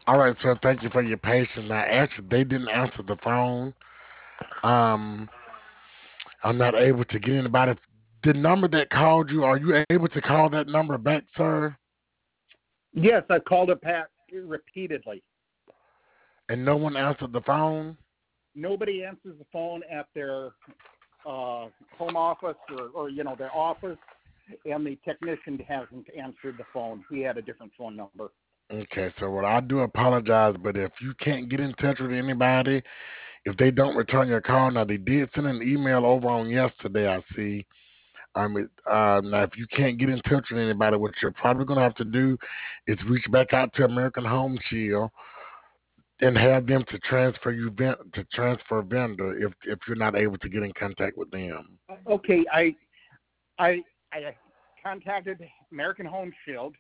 All right, sir. Thank you for your patience. Now, actually, they didn't answer the phone. Um, I'm not able to get anybody. The number that called you, are you able to call that number back, sir? Yes, I've called it back repeatedly. And no one answered the phone? Nobody answers the phone at their home office or their office, and the technician hasn't answered the phone. He had a different phone number. Okay, so what I do apologize, but if you can't get in touch with anybody, if they don't return your call, now they did send an email over on yesterday, I see. Now if you can't get in touch with anybody, what you're probably gonna have to do is reach back out to American Home Shield and have them to transfer vendor if you're not able to get in contact with them. Okay, I contacted American Home Shield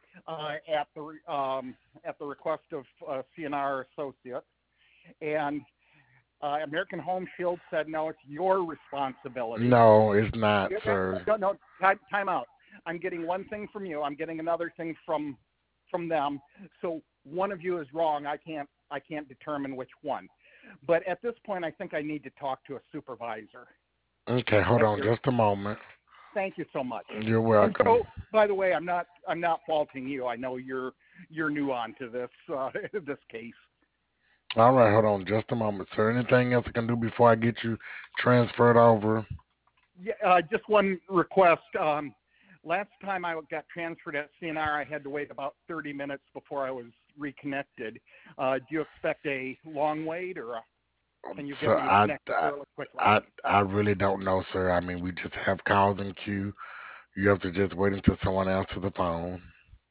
at the request of CNR Associates, and American Home Shield said no, it's your responsibility. No, it's not, sir. No, no, time out. I'm getting one thing from you. I'm getting another thing from them. So one of you is wrong. I can't determine which one. But at this point, I think I need to talk to a supervisor. Okay, hold At on your, just a moment. Thank you so much. You're And welcome. so, by the way, I'm not faulting you. I know you're new on to this this case. All right, hold on just a moment, sir. Anything else I can do before I get you transferred over? Yeah, just one request. Last time I got transferred at CNR, I had to wait about 30 minutes before I was reconnected. Do you expect a long wait, or can you So get me connected fairly quickly? I really don't know, sir. I mean, we just have calls in queue. You have to just wait until someone answers the phone.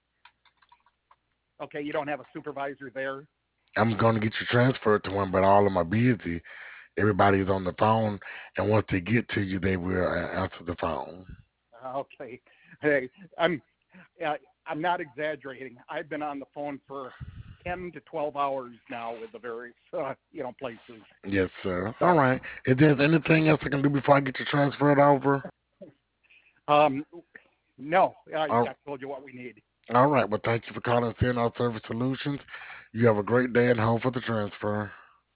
Okay, you don't have a supervisor there. I'm going to get you transferred to one, but all of them are busy. Everybody's on the phone, and once they get to you, they will answer the phone. Okay, hey, uh, I'm not exaggerating. I've been on the phone for 10 to 12 hours now with the various places. Yes, sir. All So, right. If there's anything else I can do before I get you transferred over, um, no, all, I told you what we need. all right. Well, thank you for calling CNR Service Solutions. You have a great day and hope for the transfer.